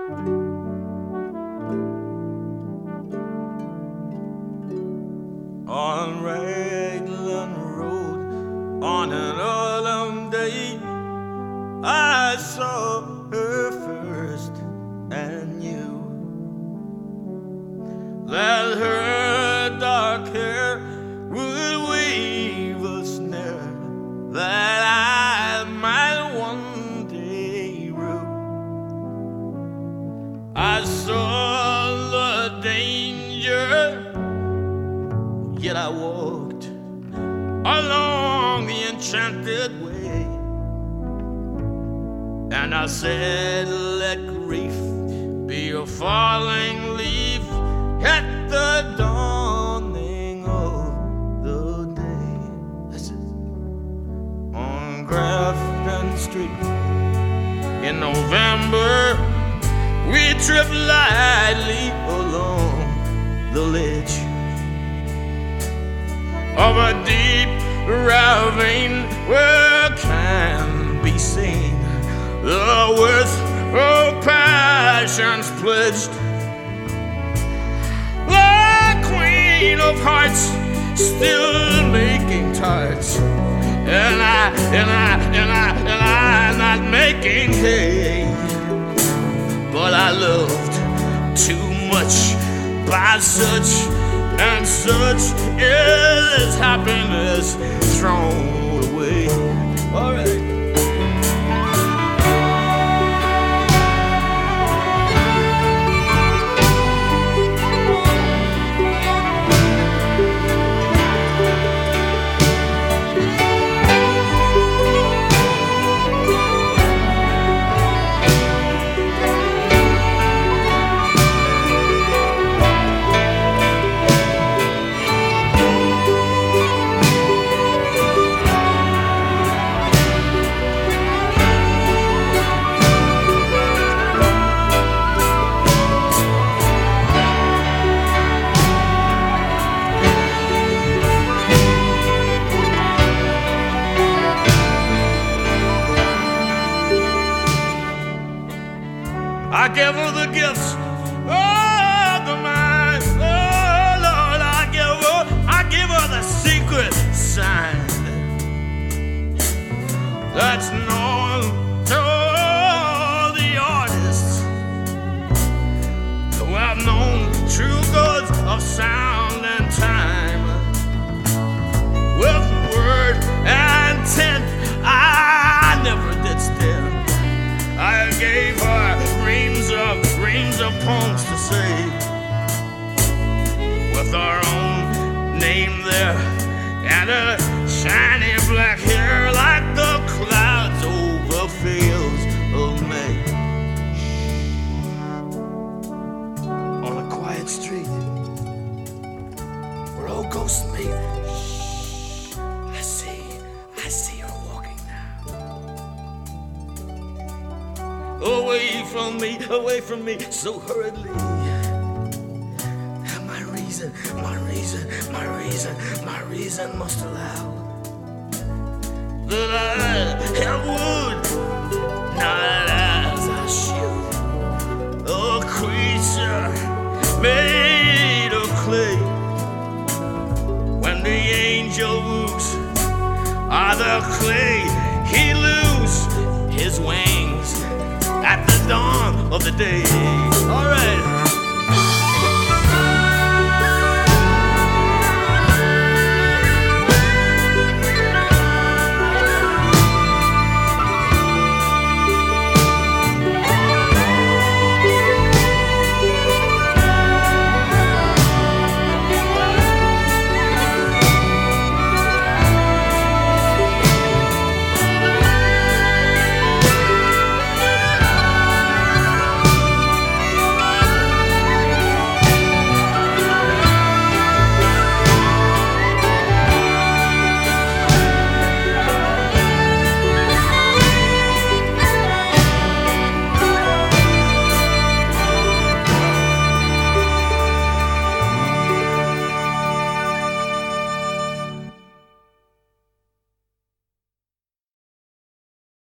On Raglan Road, on an autumn day, I saw her first and knew that her dark hair would weave a snare that I might one day rue. I saw the danger, yet I walked along the enchanted way, and I said, let grief be a falling leaf at the dawning of the day. That's it. On Grafton Street in November, we tripped lightly along the ledge of a deep ravine where can be seen the worth of passions pledged. The Queen of Hearts still making tarts, and I not making hay. But I loved too much by such and such is happiness thrown away. All right. I give her the gifts of the mind. Oh Lord, I give her the secret sign that's known to all the artists who have known true goods of sound and time. With word and tint, I never did stare. I gave her reams of poems to say, with our own name there and her shiny black hair like the clouds over fields of May. On a quiet street where old ghosts meet, I see her walking now. Away from me, so hurriedly. My reason must allow that I have wood, not as I should. A creature made of clay. When the angel woos, the clay, he lose his wings at the dawn of the day.